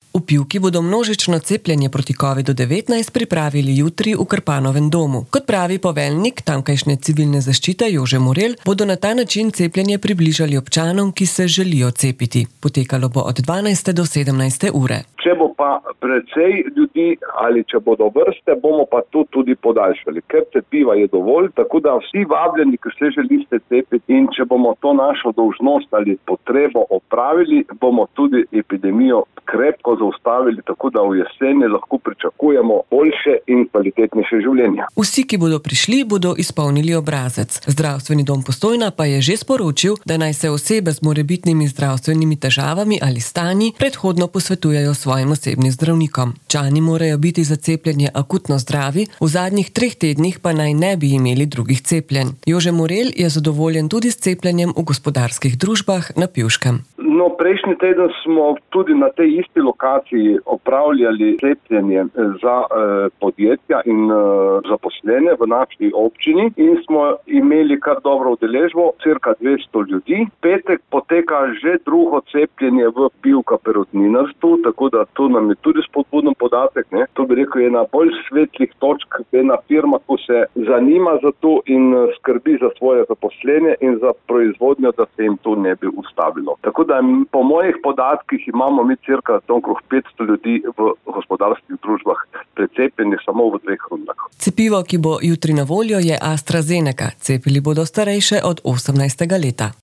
V Pivki bodo množično cepljenje proti COVID-19 pripravili jutri v Krpanovem domu. Kot pravi poveljnik tamkajšnje civilne zaščite Jože Morel, bodo na ta način cepljenje približali občanom, ki se želijo cepiti. Potekalo bo od 12. do 17. ure. Če bo pa precej ljudi ali če bodo vrste, bomo pa to tudi podaljšali, ker cepiva je dovolj, tako da vsi vabljeni, ki se želite cepiti, in če bomo to našo dolžnost ali potrebo opravili, bomo tudi epidemijo krepko zaustavili, tako da v jeseni lahko pričakujemo boljše in kvalitetnejše življenje. Vsi, ki bodo prišli, bodo izpolnili obrazec. Zdravstveni dom Postojna pa je že sporočil, da naj se osebe z morebitnimi zdravstvenimi težavami ali stanji predhodno posvetujejo svojim osebnim zdravnikom. Čani morajo biti za cepljenje akutno zdravi, v zadnjih 3 tednih pa naj ne bi imeli drugih cepljenj. Jože Morel je zadovoljen tudi s cepljenjem v gospodarskih družbah na Pivškem. Prejšnji teden smo tudi na tej isti lokaciji opravljali cepljenje za podjetja in zaposlene v naši občini in smo imeli kar dobro udeležbo, cirka 200 ljudi. Petek poteka že drugo cepljenje v Pivka-Perutninarstvu, tako da to nam je tudi spodbuden podatek. To bi rekel ena bolj svetlih točk, ena firma, ko se zanima za to in skrbi za svoje zaposlene in za proizvodnjo, da se jim to ne bi ustavilo. Tako da po mojih podatkih imamo mi cirka okrog 500 ljudi v gospodarskih družbah precepljenih samo v 2 rundah. Cepivo, ki bo jutri na voljo, je AstraZeneca. Cepili bodo starejše od 18. leta.